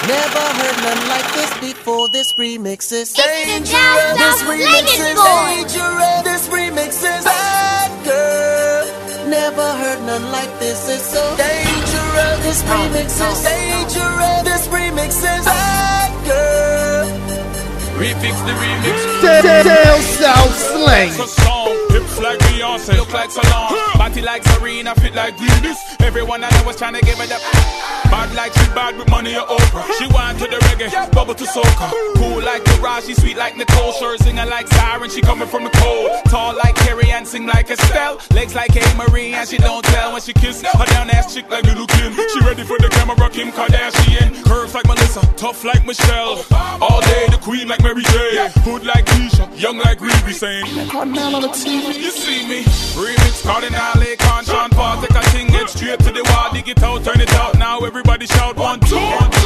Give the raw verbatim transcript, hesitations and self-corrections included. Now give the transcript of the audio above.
Never heard none like this before. This remix is dangerous. This remix is dangerous. This remix is bad girl. Never heard none like this. It's so dangerous. This remix is dangerous. This remix is bad girl. Refix the remix. Tell South Slang. Hips like Beyonce, look like Solange. Body like Serena, fit like Venus. Everyone I know was trying to give it up. Bad like she bad with money or Oprah. She wine to the reggae, bubble to soca. Cool like Taraji, sweet like Nicole. Sure singer like Siren, she coming from the cold. Tall like Carrie and sing like Estelle. Legs like A-Marie and she don't tell when she kiss. Her down ass chick like Little Kim. She ready for the camera, Kim Kardashian. Curves like Melissa, tough like Michelle. All day the queen like Mary J. Hood like Keisha, young like Riri saying Cardinal on the T V. You see me, remix Cardinal, Akon, Sean Paul. Take a thing, get straight to the wall. Dig it out, turn it out. Now everybody shout one, two, one, two.